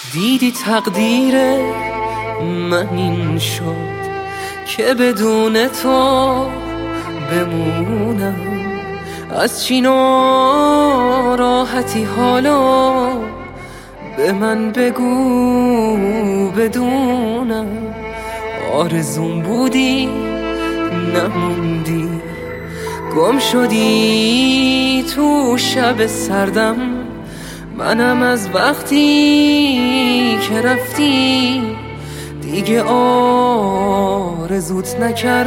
دیدی تقدیر من این شد که بدون تو بمونم. از چی ناراحتی حالا به من بگو بدونم. آرزوم بودی نموندی، گم شدی تو شب سردم. منم از وقتی که رفتی دیگه آرزوت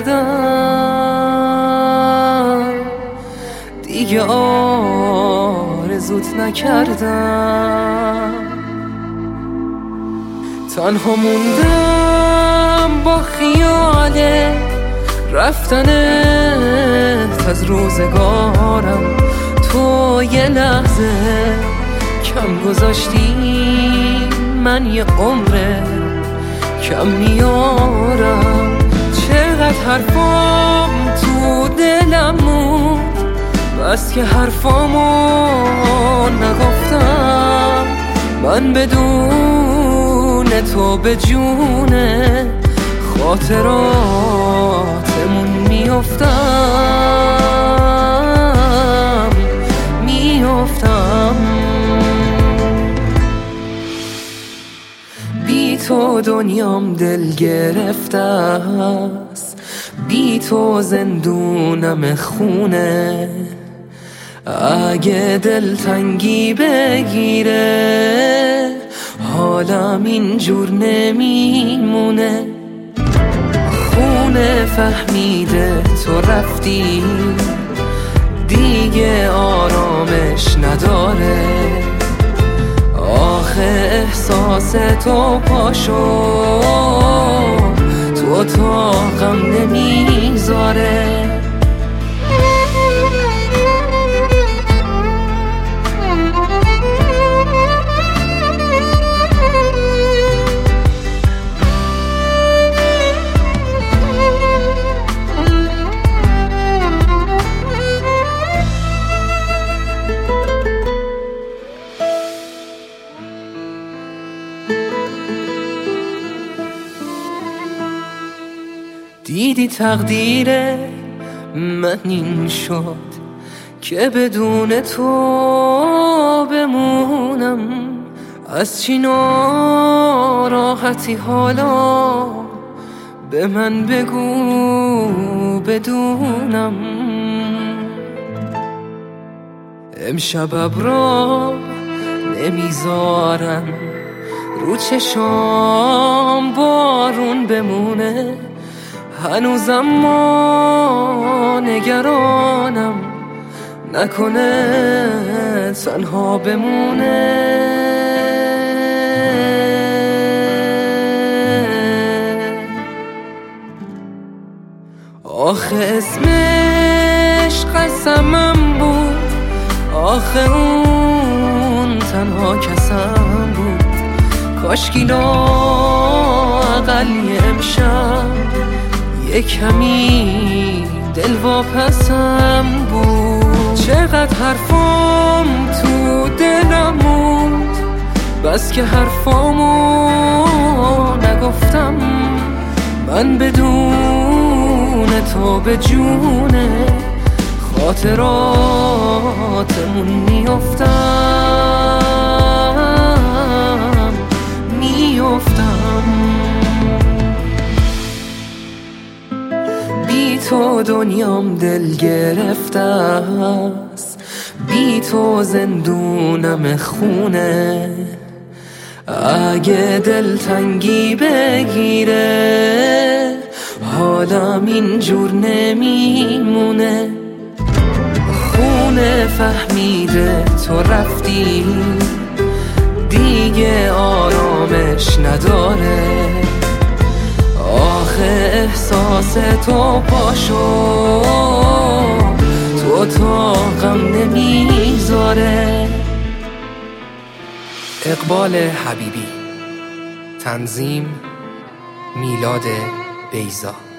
نکردم، دیگه آرزوت نکردم. تنها موندم با خیال رفتنت از روزگارم. تو یه لحظه کم گذاشتی، من یه عمره کم میارم. چقدر حرفام تو دلم موند، بس که حرفامو نگفتم. من بدون تو به جونه خاطراتمون میافتم. بی تو دنیام دل گرفته است، بی تو زندونم خونه. اگه دلتنگی بگیره حالم اینجور نمیمونه. خونه فهمیده تو رفتی دیگه آرامش نداره. آخه احساس تو پاشو تو اتاقم نمیذاره. دیدی تقدیر من این شد که بدون تو بمونم. از چی ناراحتی حالا به من بگو بدونم. امشب ابرا نمیذارن رو چشام بارون بمونه. هنوزم ما نگرانم نکنه تنها بمونه. آخه اسمش قسمم بود، آخه اون تنها کسم بود. کاشکی لااقل امشب یه کمی دل واپسم بود. چقدر حرفام تو دلم موند، بس که حرفامو نگفتم. من بدون تو به جونه خاطراتمون میافتم. بی تو دنیام دل گرفته است، بی تو زندونم خونه. اگه دلتنگی بگیره حالم اینجور نمیمونه. خونه فهمیده تو رفتی دیگه آرامش نداره. آخه احساس تو پاشو تو اتاقم نمیذاره. اقبال حبیبی، تنظیم میلاد بیضا.